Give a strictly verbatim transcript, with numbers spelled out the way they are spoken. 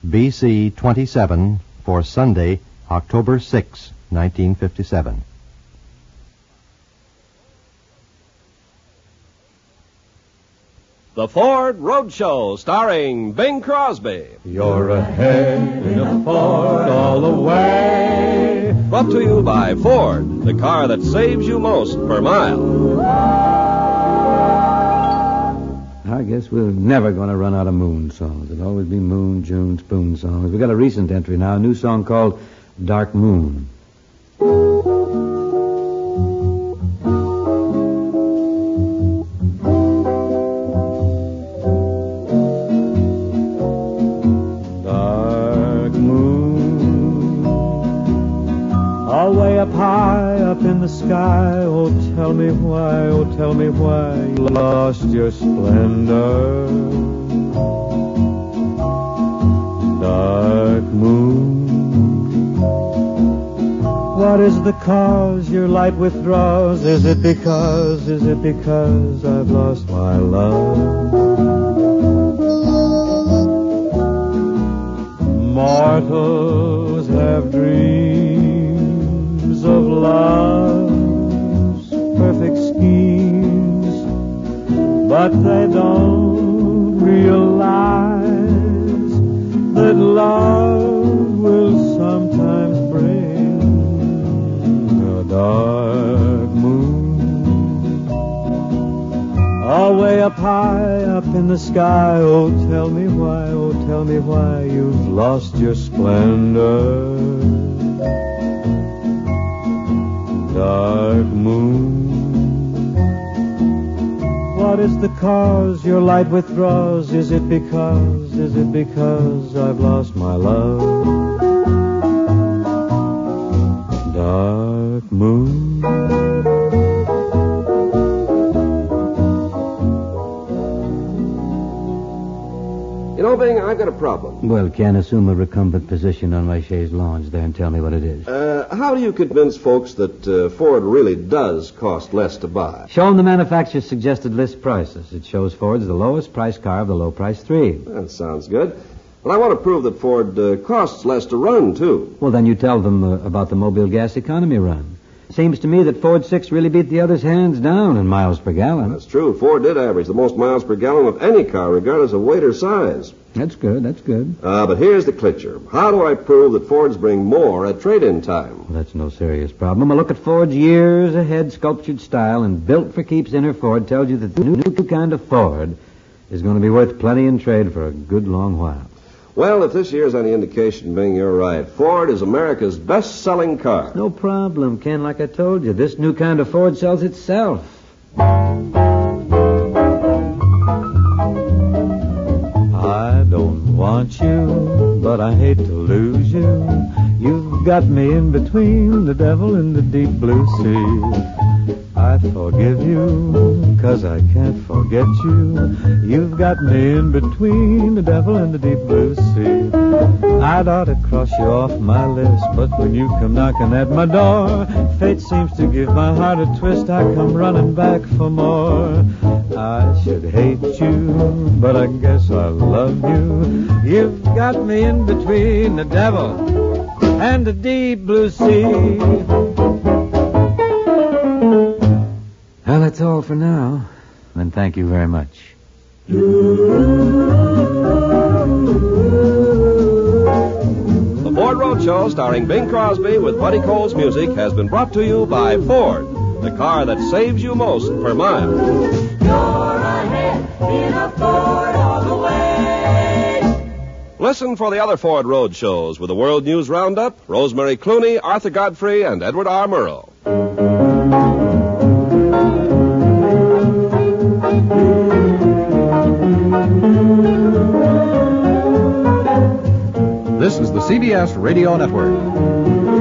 B C twenty-seven for Sunday, October sixth, nineteen fifty-seven. The Ford Roadshow, starring Bing Crosby. You're ahead in a Ford all the way. Brought to you by Ford, the car that saves you most per mile. I guess we're never going to run out of Moon songs. It'll always be Moon, June, Spoon songs. We got a recent entry now, a new song called Dark Moon. High up in the sky, oh tell me why, oh tell me why you lost your splendor. Dark moon, what is the cause your light withdraws? Is it because, is it because I've lost my love? Mortals have dreams of love's perfect schemes, but they don't realize that love will sometimes bring a dark moon. Away up high up in the sky, oh tell me why, oh tell me why you've lost your splendor. Dark moon, what is the cause your light withdraws? Is it because, is it because I've lost my love? Dark moon. You know, Bing, I've got a problem. Well, Ken, assume a recumbent position on my chaise lounge there and tell me what it is. Uh, how do you convince folks that uh, Ford really does cost less to buy? Show them the manufacturer's suggested list prices. It shows Ford's the lowest price car of the low price three. That sounds good. But I want to prove that Ford uh, costs less to run, too. Well, then you tell them uh, about the Mobile gas economy run. Seems to me that Ford six really beat the others hands down in miles per gallon. That's true. Ford did average the most miles per gallon of any car, regardless of weight or size. That's good, that's good. Uh, but here's the clitcher. How do I prove that Fords bring more at trade-in time? Well, that's no serious problem. A look at Ford's years ahead sculptured style and built for keeps inner Ford tells you that the new, new kind of Ford is going to be worth plenty in trade for a good long while. Well, if this year's any indication, Bing, you're right. Ford is America's best-selling car. No problem, Ken. Like I told you, this new kind of Ford sells itself. I don't want you, but I hate to lose you. You've got me in between the devil and the deep blue sea. I forgive you, 'cause I can't forget you. You've got me in between the devil and the deep blue sea. I'd ought to cross you off my list, but when you come knocking at my door, fate seems to give my heart a twist. I come running back for more. I should hate you, but I guess I love you. You've got me in between the devil and the deep blue sea. Well, that's all for now. And thank you very much. The Ford Roadshow, starring Bing Crosby with Buddy Cole's music, has been brought to you by Ford, the car that saves you most per mile. You're ahead in a Ford all the way. Listen for the other Ford Road shows with the World News Roundup, Rosemary Clooney, Arthur Godfrey, and Edward R. Murrow. This is the C B S Radio Network.